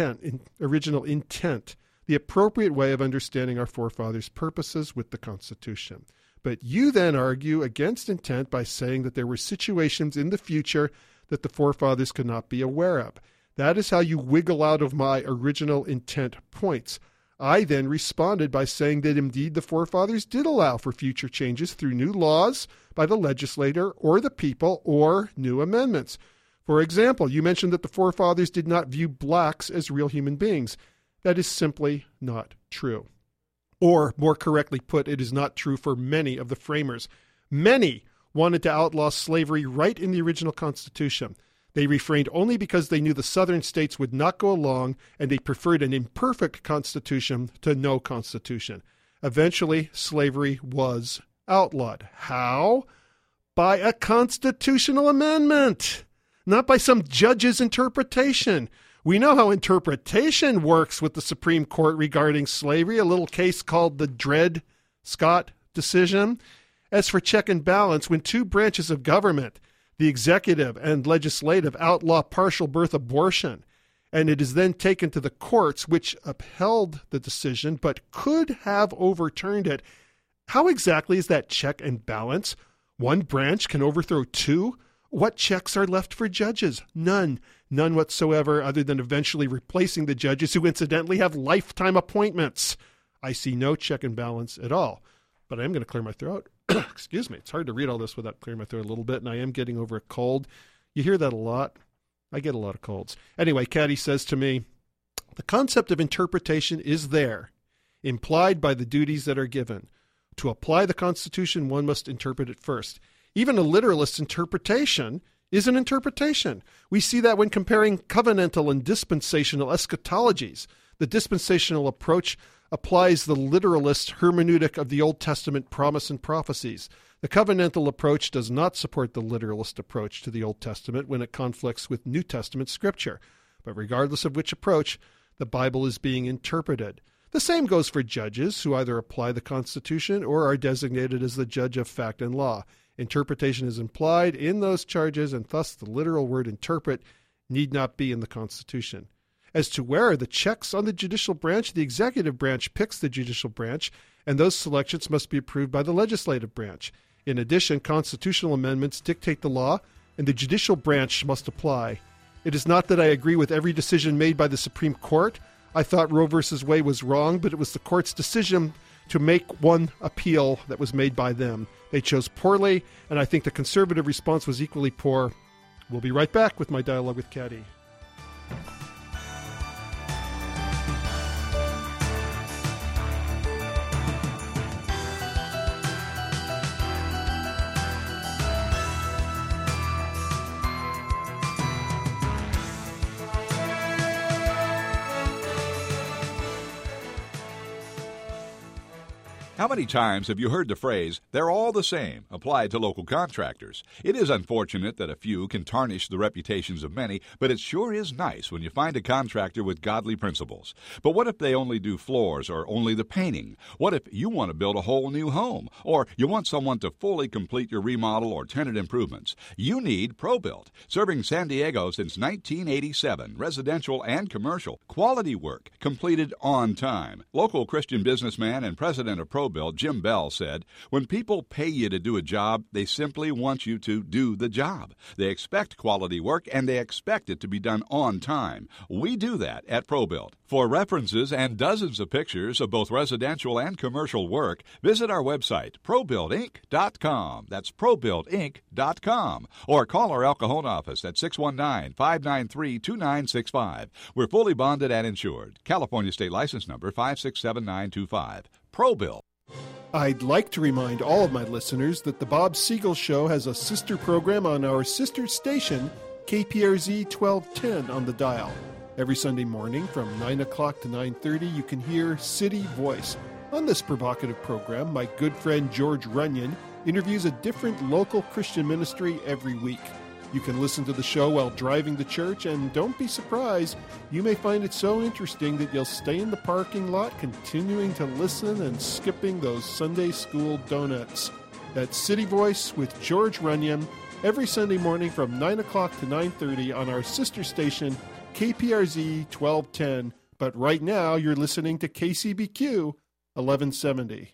Speaker 9: intent, the appropriate way of understanding our forefathers' purposes with the Constitution. But you then argue against intent by saying that there were situations in the future that the forefathers could not be aware of. That is how you wiggle out of my original intent points. I then responded by saying that indeed the forefathers did allow for future changes through new laws by the legislator or the people or new amendments. For example, you mentioned that the forefathers did not view blacks as real human beings. That is simply not true. Or, more correctly put, it is not true for many of the framers. Many wanted to outlaw slavery right in the original Constitution. They refrained only because they knew the southern states would not go along, and they preferred an imperfect constitution to no constitution. Eventually, slavery was outlawed. How? By a constitutional amendment, not by some judge's interpretation. We know how interpretation works with the Supreme Court regarding slavery, a little case called the Dred Scott decision. As for check and balance, when two branches of government, the executive and legislative, outlaw partial birth abortion, and it is then taken to the courts, which upheld the decision but could have overturned it, how exactly is that check and balance? One branch can overthrow two? What checks are left for judges? None. None whatsoever, other than eventually replacing the judges who incidentally have lifetime appointments. I see no check and balance at all. But I am going to clear my throat. Excuse me. It's hard to read all this without clearing my throat a little bit, and I am getting over a cold. You hear that a lot. I get a lot of colds. Anyway, Caddy says to me, the concept of interpretation is there, implied by the duties that are given. To apply the Constitution, one must interpret it first. Even a literalist's interpretation is an interpretation. We see that when comparing covenantal and dispensational eschatologies. The dispensational approach applies the literalist hermeneutic of the Old Testament promise and prophecies. The covenantal approach does not support the literalist approach to the Old Testament when it conflicts with New Testament scripture. But regardless of which approach, the Bible is being interpreted. The same goes for judges who either apply the Constitution or are designated as the judge of fact and law. Interpretation is implied in those charges, and thus the literal word interpret need not be in the Constitution. As to where are the checks on the judicial branch, the executive branch picks the judicial branch, and those selections must be approved by the legislative branch. In addition, constitutional amendments dictate the law, and the judicial branch must apply. It is not that I agree with every decision made by the Supreme Court. I thought Roe v. Wade was wrong, but it was the court's decision to make one appeal that was made by them. They chose poorly, and I think the conservative response was equally poor. We'll be right back with my dialogue with Caddy.
Speaker 8: How many times have you heard the phrase, "they're all the same," applied to local contractors? It is unfortunate that a few can tarnish the reputations of many, but it sure is nice when you find a contractor with godly principles. But what if they only do floors or only the painting? What if you want to build a whole new home? Or you want someone to fully complete your remodel or tenant improvements? You need ProBuilt. Serving San Diego since 1987, residential and commercial. Quality work, completed on time. Local Christian businessman and president of ProBuilt, Jim Bell, said, "When people pay you to do a job, they simply want you to do the job. They expect quality work, and they expect it to be done on time. We do that at ProBuilt. For references and dozens of pictures of both residential and commercial work, visit our website, ProBuiltInc.com. That's ProBuiltInc.com. Or call our El Cajon office at 619-593-2965. We're fully bonded and insured. California State License Number 567925. ProBuilt.
Speaker 9: I'd like to remind all of my listeners that the Bob Siegel Show has a sister program on our sister station, KPRZ 1210 on the dial. Every Sunday morning from 9 o'clock to 9:30, you can hear City Voice. On this provocative program, my good friend George Runyon interviews a different local Christian ministry every week. You can listen to the show while driving to church, and don't be surprised, you may find it so interesting that you'll stay in the parking lot continuing to listen and skipping those Sunday school donuts. That's City Voice with George Runyon every Sunday morning from 9 o'clock to 9:30 on our sister station, KPRZ 1210. But right now, you're listening to KCBQ 1170.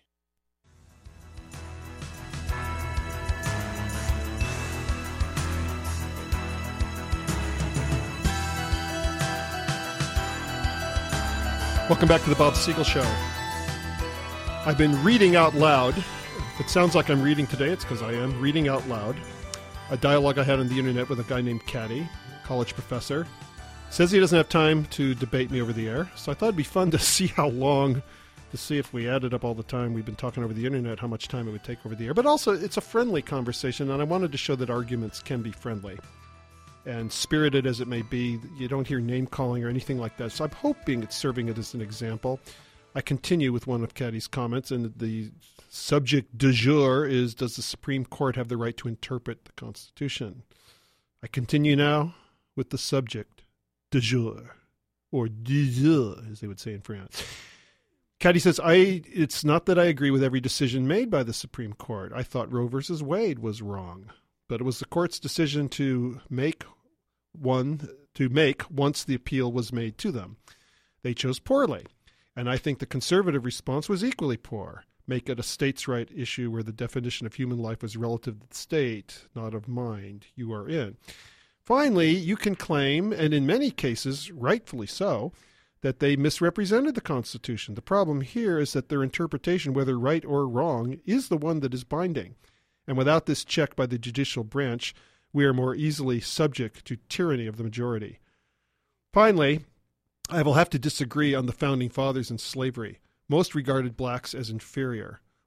Speaker 9: Welcome back to the Bob Siegel Show. I've been reading out loud. If it sounds like I'm reading today, it's because I am reading out loud. A dialogue I had on the internet with a guy named Caddy, college professor. Says he doesn't have time to debate me over the air, so I thought it'd be fun to see how long, to see if we added up all the time we've been talking over the internet, how much time it would take over the air. But also, it's a friendly conversation, and I wanted to show that arguments can be friendly. And spirited as it may be, you don't hear name-calling or anything like that. So I'm hoping it's serving it as an example. I continue with one of Caddy's comments, and the subject du jour is, does the Supreme Court have the right to interpret the Constitution? I continue now with the subject du jour, or du jour, as they would say in France. Caddy says, it's not that I agree with every decision made by the Supreme Court. I thought Roe versus Wade was wrong. But it was the court's decision to make once the appeal was made to them. They chose poorly, and I think the conservative response was equally poor. Make it a states' right issue where the definition of human life was relative to the state, not of mind. You are in. Finally, you can claim, and in many cases, rightfully so, that they misrepresented the Constitution. The problem here is that their interpretation, whether right or wrong, is the one that is binding. And without this check by the judicial branch, we are more easily subject to tyranny of the majority. Finally, I will have to disagree on the Founding Fathers and slavery. Most regarded blacks as inferior.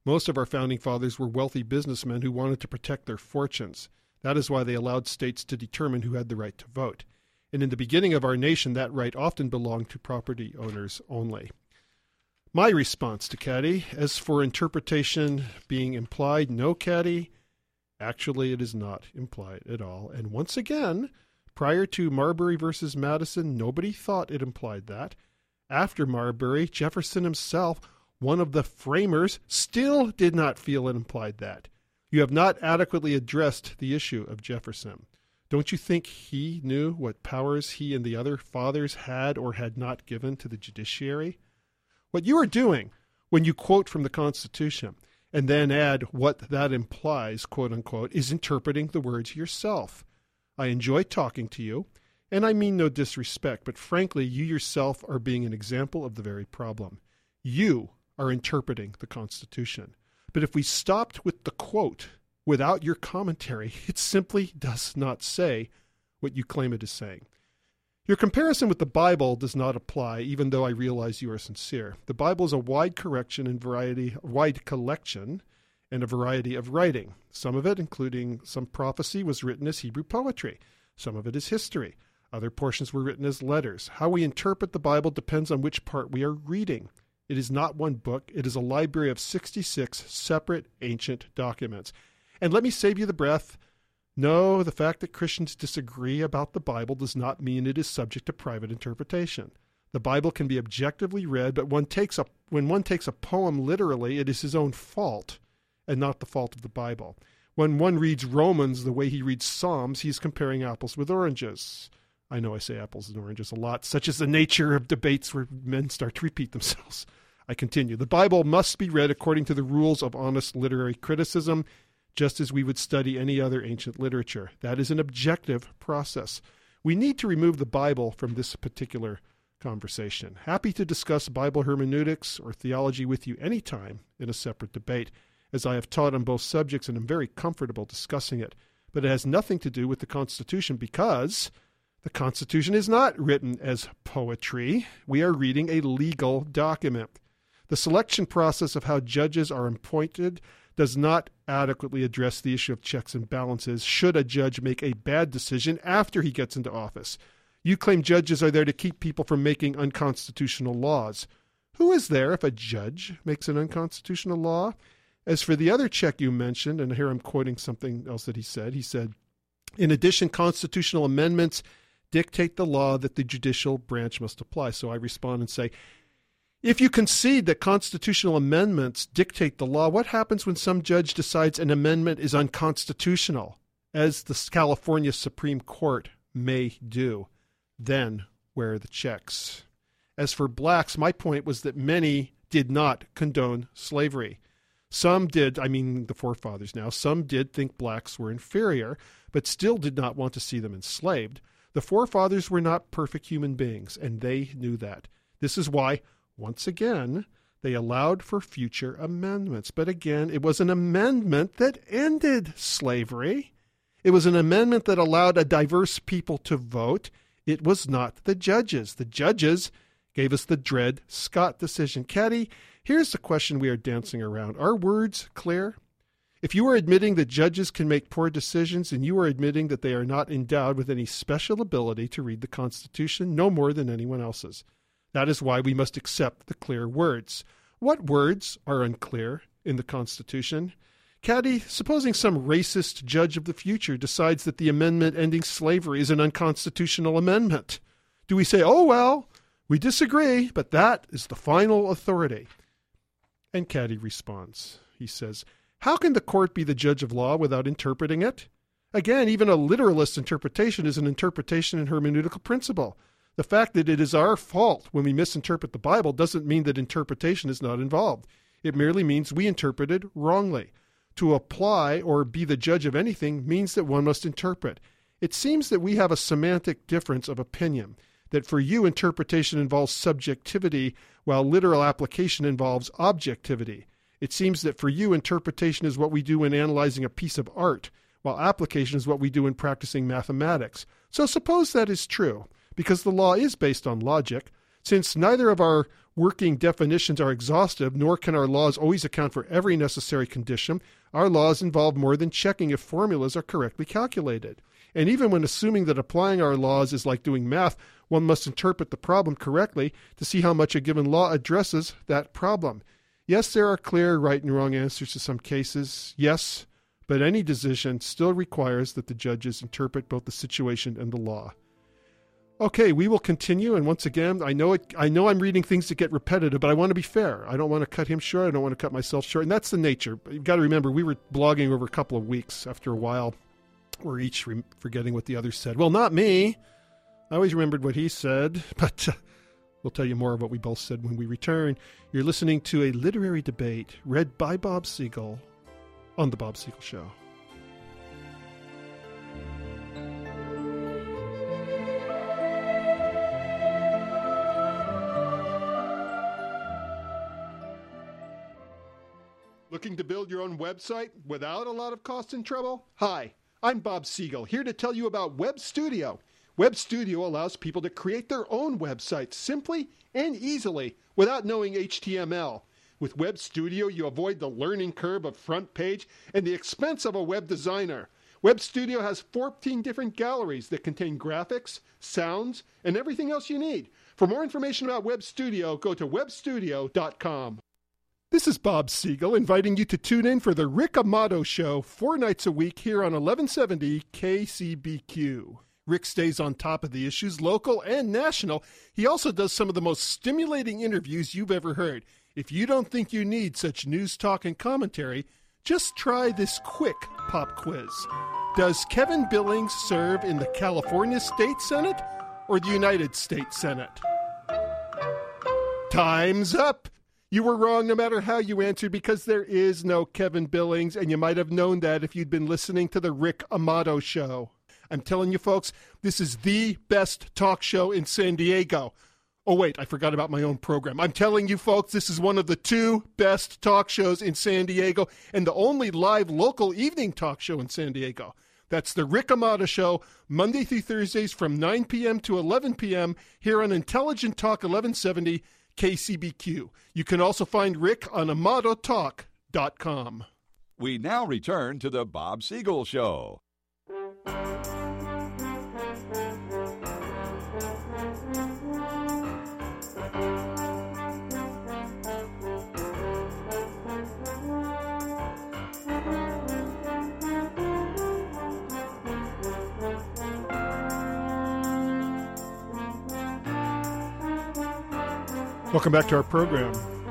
Speaker 9: Most of our founding fathers were wealthy businessmen who wanted to protect their fortunes. That is why they allowed states to determine who had the right to vote. And in the beginning of our nation, that right often belonged to property owners only. My response to Caddy, as for interpretation being implied, no, Caddy, actually it is not implied at all. And once again, prior to Marbury versus Madison, nobody thought it implied that. After Marbury, Jefferson himself, one of the framers, still did not feel it implied that. You have not adequately addressed the issue of Jefferson. Don't you think he knew what powers he and the other fathers had or had not given to the judiciary? What you are doing when you quote from the Constitution and then add what that implies, quote unquote, is interpreting the words yourself. I enjoy talking to you, and I mean no disrespect, but frankly, you yourself are being an example of the very problem. You are interpreting the Constitution. But if we stopped with the quote without your commentary, it simply does not say what you claim it is saying. Your comparison with the Bible does not apply, even though I realize you are sincere. The Bible is a wide collection and a variety of writing. Some of it, including some prophecy, was written as Hebrew poetry. Some of it is history. Other portions were written as letters. How we interpret the Bible depends on which part we are reading. It is not one book. It is a library of 66 separate ancient documents. And let me save you the breath. No, the fact that Christians disagree about the Bible does not mean it is subject to private interpretation. The Bible can be objectively read, but when one takes a poem literally, it is his own fault and not the fault of the Bible. When one reads Romans the way he reads Psalms, he's comparing apples with oranges. I know I say apples and oranges a lot. Such is the nature of debates where men start to repeat themselves. I continue. The Bible must be read according to the rules of honest literary criticism, just as we would study any other ancient literature. That is an objective process. We need to remove the Bible from this particular conversation. Happy to discuss Bible hermeneutics or theology with you anytime in a separate debate, as I have taught on both subjects and am very comfortable discussing it. But it has nothing to do with the Constitution because the Constitution is not written as poetry. We are reading a legal document. The selection process of how judges are appointed does not adequately address the issue of checks and balances should a judge make a bad decision after he gets into office. You claim judges are there to keep people from making unconstitutional laws. Who is there if a judge makes an unconstitutional law? As for the other check you mentioned, and here I'm quoting something else that he said, in addition, constitutional amendments dictate the law that the judicial branch must apply. So I respond and say, if you concede that constitutional amendments dictate the law, what happens when some judge decides an amendment is unconstitutional, as the California Supreme Court may do? Then where are the checks? As for blacks, my point was that many did not condone slavery. Some did, I mean the forefathers now, some did think blacks were inferior, but still did not want to see them enslaved. The forefathers were not perfect human beings, and they knew that. This is why, once again, they allowed for future amendments. But again, it was an amendment that ended slavery. It was an amendment that allowed a diverse people to vote. It was not the judges. The judges gave us the Dred Scott decision. Caddy, here's the question we are dancing around. Are words clear? If you are admitting that judges can make poor decisions and you are admitting that they are not endowed with any special ability to read the Constitution, no more than anyone else's. That is why we must accept the clear words. What words are unclear in the Constitution? Caddy, supposing some racist judge of the future decides that the amendment ending slavery is an unconstitutional amendment, do we say, oh, well, we disagree, but that is the final authority? And Caddy responds. He says, how can the court be the judge of law without interpreting it? Again, even a literalist interpretation is an interpretation in hermeneutical principle. The fact that it is our fault when we misinterpret the Bible doesn't mean that interpretation is not involved. It merely means we interpreted wrongly. To apply or be the judge of anything means that one must interpret. It seems that we have a semantic difference of opinion, that for you interpretation involves subjectivity while literal application involves objectivity. It seems that for you interpretation is what we do in analyzing a piece of art, while application is what we do in practicing mathematics. So suppose that is true. Because the law is based on logic, since neither of our working definitions are exhaustive, nor can our laws always account for every necessary condition. Our laws involve more than checking if formulas are correctly calculated. And even when assuming that applying our laws is like doing math, one must interpret the problem correctly to see how much a given law addresses that problem. Yes, there are clear right and wrong answers to some cases. Yes, but any decision still requires that the judges interpret both the situation and the law. Okay, we will continue, and once again, I know I'm reading things that get repetitive, but I want to be fair. I don't want to cut him short. I don't want to cut myself short, and that's the nature. You've got to remember, we were blogging over a couple of weeks. After a while, we're each forgetting what the other said. Well, not me. I always remembered what he said, but we'll tell you more of what we both said when we return. You're listening to a literary debate read by Bob Siegel on The Bob Siegel Show. Looking to build your own website without a lot of cost and trouble? Hi, I'm Bob Siegel, here to tell you about Web Studio. Web Studio allows people to create their own websites simply and easily without knowing HTML. With Web Studio, you avoid the learning curve of front page and the expense of a web designer. Web Studio has 14 different galleries that contain graphics, sounds, and everything else you need. For more information about Web Studio, go to webstudio.com. This is Bob Siegel inviting you to tune in for the Rick Amato Show 4 nights a week here on 1170 KCBQ. Rick stays on top of the issues, local and national. He also does some of the most stimulating interviews you've ever heard. If you don't think you need such news talk and commentary, just try this quick pop quiz. Does Kevin Billings serve in the California State Senate or the United States Senate? Time's up! You were wrong no matter how you answered because there is no Kevin Billings, and you might have known that if you'd been listening to the Rick Amato Show. I'm telling you, folks, this is the best talk show in San Diego. Oh, wait, I forgot about my own program. I'm telling you, folks, this is one of the 2 best talk shows in San Diego and the only live local evening talk show in San Diego. That's the Rick Amato Show, Monday through Thursdays from 9 p.m. to 11 p.m. here on Intelligent Talk 1170 KCBQ. You can also find Rick on AmatoTalk.com.
Speaker 8: We now return to the Bob Siegel Show.
Speaker 9: Welcome back to our program.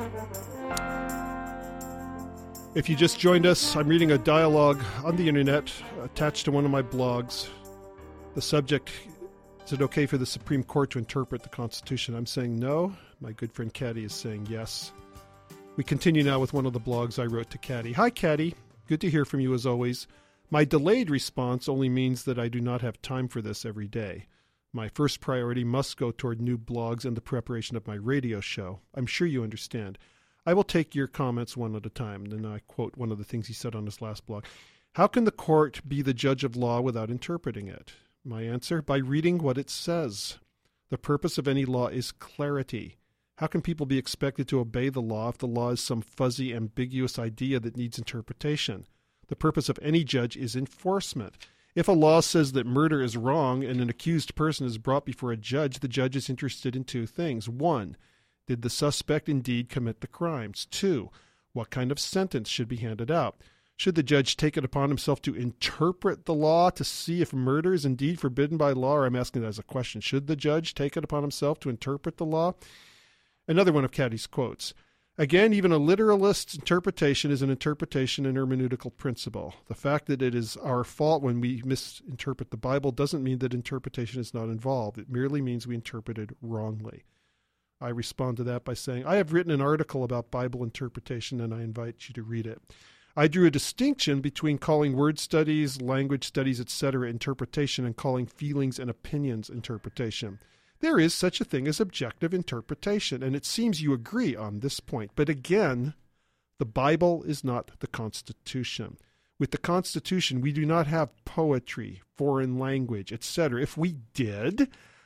Speaker 9: If you just joined us, I'm reading a dialogue on the internet attached to one of my blogs. The subject, is it okay for the Supreme Court to interpret the Constitution? I'm saying no. My good friend Caddy is saying yes. We continue now with one of the blogs I wrote to Caddy. Hi, Caddy. Good to hear from you as always. My delayed response only means that I do not have time for this every day. My first priority must go toward new blogs and the preparation of my radio show. I'm sure you understand. I will take your comments one at a time. Then I quote one of the things he said on his last blog. How can the court be the judge of law without interpreting it? My answer, by reading what it says. The purpose of any law is clarity. How can people be expected to obey the law if the law is some fuzzy, ambiguous idea that needs interpretation? The purpose of any judge is enforcement. If a law says that murder is wrong and an accused person is brought before a judge, the judge is interested in 2 things. 1, did the suspect indeed commit the crimes? 2, what kind of sentence should be handed out? Should the judge take it upon himself to interpret the law to see if murder is indeed forbidden by law? Or I'm asking that as a question. Should the judge take it upon himself to interpret the law? Another one of Caddy's quotes. Again, even a literalist's interpretation is an interpretation and hermeneutical principle. The fact that it is our fault when we misinterpret the Bible doesn't mean that interpretation is not involved. It merely means we interpreted wrongly. I respond to that by saying, I have written an article about Bible interpretation and I invite you to read it. I drew a distinction between calling word studies, language studies, etc. interpretation and calling feelings and opinions interpretation. There is such a thing as objective interpretation, and it seems you agree on this point. But again, the Bible is not the Constitution. With the Constitution, we do not have poetry, foreign language, etc. If we did,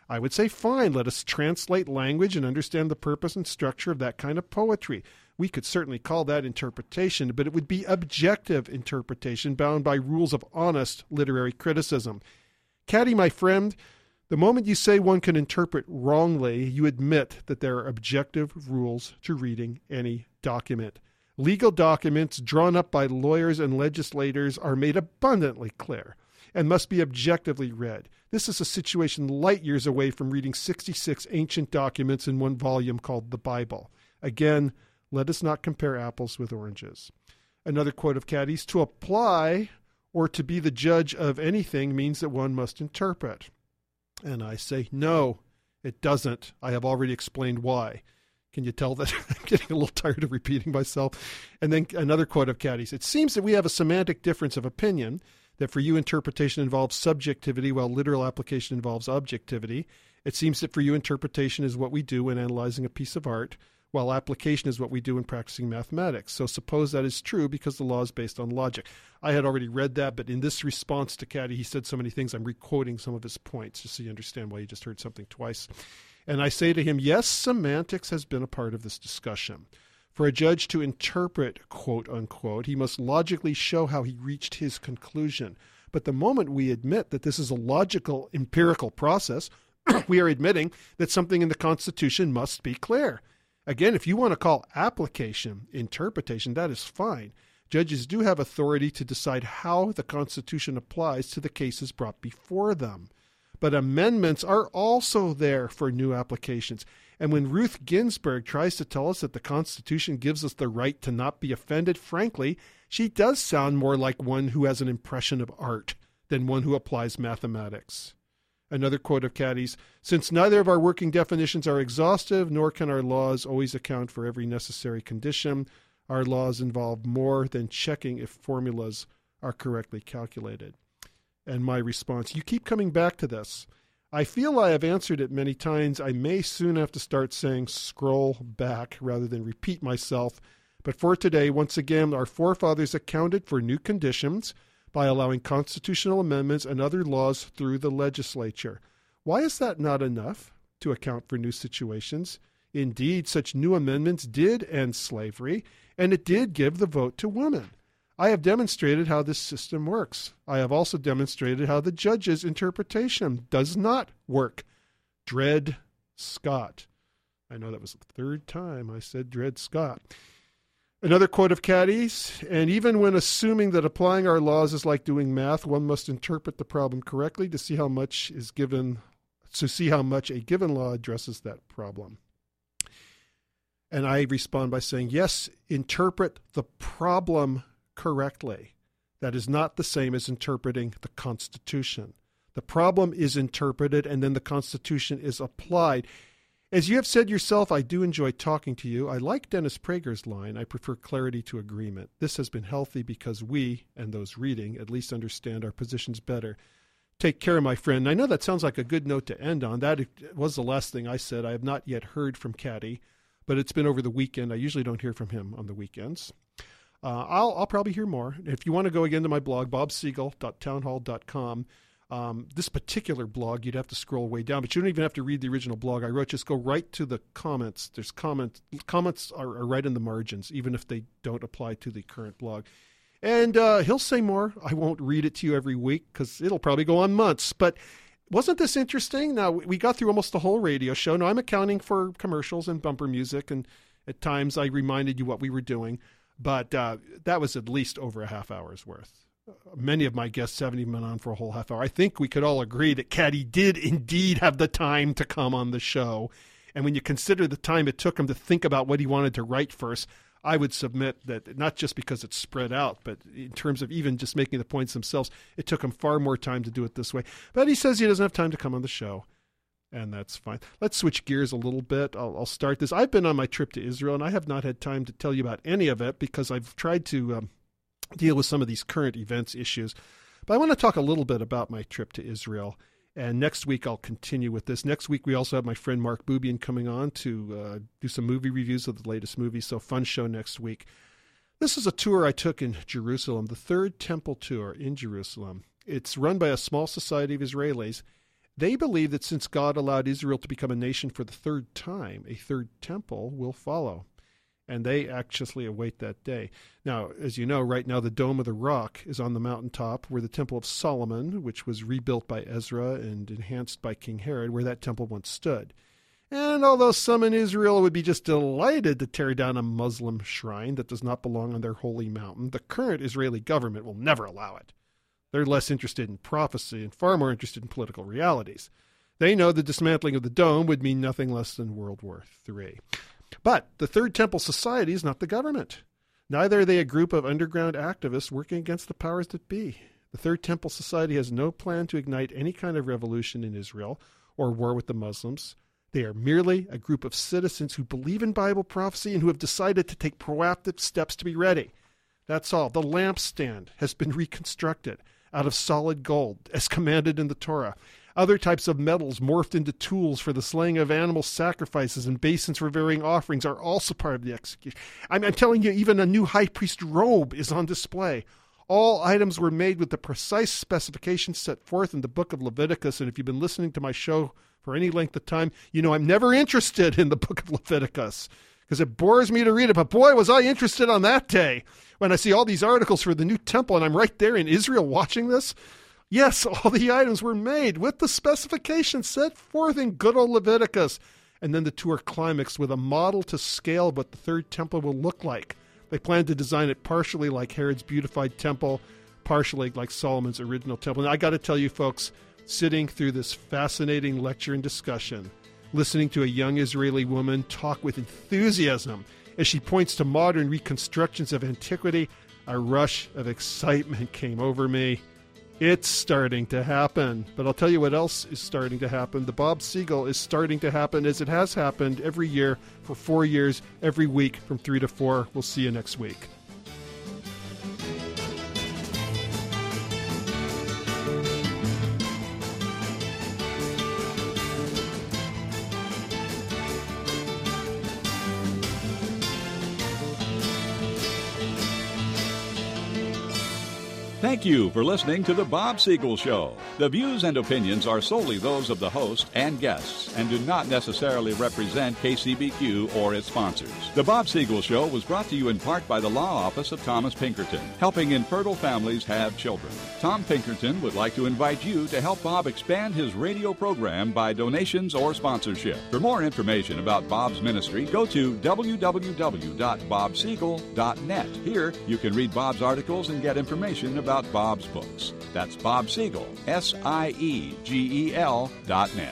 Speaker 9: I would say, fine, let us translate language and understand the purpose and structure of that kind of poetry. We could certainly call that interpretation, but it would be objective interpretation bound by rules of honest literary criticism. Caddy, my friend, the moment you say one can interpret wrongly, you admit that there are objective rules to reading any document. Legal documents drawn up by lawyers and legislators are made abundantly clear and must be objectively read. This is a situation light years away from reading 66 ancient documents in one volume called the Bible. Again, let us not compare apples with oranges. Another quote of Caddy's, to apply or to be the judge of anything means that one must interpret. And I say, no, it doesn't. I have already explained why. Can you tell that I'm getting a little tired of repeating myself? And then another quote of Caddy's. It seems that we have a semantic difference of opinion, that for you interpretation involves subjectivity while literal application involves objectivity. It seems that for you interpretation is what we do when analyzing a piece of art, while application is what we do when practicing mathematics. So suppose that is true because the law is based on logic. I had already read that, but in this response to Caddy, he said so many things. I'm re-quoting some of his points just so you understand why you just heard something twice. And I say to him, yes, semantics has been a part of this discussion. For a judge to interpret, quote unquote, he must logically show how he reached his conclusion. But the moment we admit that this is a logical, empirical process, we are admitting that something in the Constitution must be clear. Again, if you want to call application interpretation, that is fine. Judges do have authority to decide how the Constitution applies to the cases brought before them. But amendments are also there for new applications. And when Ruth Ginsburg tries to tell us that the Constitution gives us the right to not be offended, frankly, she does sound more like one who has an impression of art than one who applies mathematics. Another quote of Caddy's, since neither of our working definitions are exhaustive, nor can our laws always account for every necessary condition, our laws involve more than checking if formulas are correctly calculated. And my response, you keep coming back to this. I feel I have answered it many times. I may soon have to start saying scroll back rather than repeat myself. But for today, once again, our forefathers accounted for new conditions by allowing constitutional amendments and other laws through the legislature. Why is that not enough to account for new situations? Indeed, such new amendments did end slavery, and it did give the vote to women. I have demonstrated how this system works. I have also demonstrated how the judge's interpretation does not work. Dred Scott. I know that was the third time I said Dred Scott. Another quote of Caddy's, and even when assuming that applying our laws is like doing math, one must interpret the problem correctly to see how much a given law addresses that problem. And I respond by saying, yes, interpret the problem correctly. That is not the same as interpreting the Constitution. The problem is interpreted and then the Constitution is applied. As you have said yourself, I do enjoy talking to you. I like Dennis Prager's line, I prefer clarity to agreement. This has been healthy because we, and those reading, at least understand our positions better. Take care, my friend. I know that sounds like a good note to end on. That was the last thing I said. I have not yet heard from Caddy, but it's been over the weekend. I usually don't hear from him on the weekends. I'll probably hear more. If you want to go again to my blog, bobsiegel.townhall.com, this particular blog, you'd have to scroll way down, but you don't even have to read the original blog I wrote. Just go right to the comments. There's comments. Comments are right in the margins, even if they don't apply to the current blog. And he'll say more. I won't read it to you every week because it'll probably go on months. But wasn't this interesting? Now, we got through almost the whole radio show. Now, I'm accounting for commercials and bumper music, and at times I reminded you what we were doing. But that was at least over a half hour's worth. Many of my guests haven't even been on for a whole half hour. I think we could all agree that Caddy did indeed have the time to come on the show. And when you consider the time it took him to think about what he wanted to write first, I would submit that not just because it's spread out, but in terms of even just making the points themselves, it took him far more time to do it this way. But he says he doesn't have time to come on the show. And that's fine. Let's switch gears a little bit. I'll start this. I've been on my trip to Israel, and I have not had time to tell you about any of it because I've tried to deal with some of these current events issues. But I want to talk a little bit about my trip to Israel. And next week, I'll continue with this. Next week, we also have my friend Mark Bubian coming on to do some movie reviews of the latest movies. So fun show next week. This is a tour I took in Jerusalem, the Third Temple Tour in Jerusalem. It's run by a small society of Israelis. They believe that since God allowed Israel to become a nation for the third time, a third temple will follow. And they anxiously await that day. Now, as you know, right now the Dome of the Rock is on the mountaintop where the Temple of Solomon, which was rebuilt by Ezra and enhanced by King Herod, where that temple once stood. And although some in Israel would be just delighted to tear down a Muslim shrine that does not belong on their holy mountain, the current Israeli government will never allow it. They're less interested in prophecy and far more interested in political realities. They know the dismantling of the dome would mean nothing less than World War III. But the Third Temple Society is not the government. Neither are they a group of underground activists working against the powers that be. The Third Temple Society has no plan to ignite any kind of revolution in Israel or war with the Muslims. They are merely a group of citizens who believe in Bible prophecy and who have decided to take proactive steps to be ready. That's all. The lampstand has been reconstructed out of solid gold, as commanded in the Torah. Other types of metals morphed into tools for the slaying of animal sacrifices and basins for varying offerings are also part of the execution. I'm telling you, even a new high priest robe is on display. All items were made with the precise specifications set forth in the book of Leviticus, and if you've been listening to my show for any length of time, you know I'm never interested in the book of Leviticus because it bores me to read it, but boy, was I interested on that day when I see all these articles for the new temple, and I'm right there in Israel watching this. Yes, all the items were made with the specifications set forth in good old Leviticus. And then the two are climaxed with a model to scale of what the third temple will look like. They plan to design it partially like Herod's beautified temple, partially like Solomon's original temple. And I got to tell you, folks, sitting through this fascinating lecture and discussion, listening to a young Israeli woman talk with enthusiasm as she points to modern reconstructions of antiquity, a rush of excitement came over me. It's starting to happen. But I'll tell you what else is starting to happen. The Bob Siegel is starting to happen as it has happened every year for 4 years, every week from 3 to 4. We'll see you next week.
Speaker 8: Thank you for listening to The Bob Siegel Show. The views and opinions are solely those of the host and guests and do not necessarily represent KCBQ or its sponsors. The Bob Siegel Show was brought to you in part by the Law Office of Thomas Pinkerton, helping infertile families have children. Tom Pinkerton would like to invite you to help Bob expand his radio program by donations or sponsorship. For more information about Bob's ministry, go to www.bobsiegel.net. Here, you can read Bob's articles and get information about Bob's books. That's Bob Siegel, SIEGEL.net.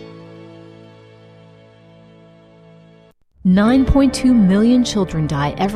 Speaker 11: $9.2 million children die every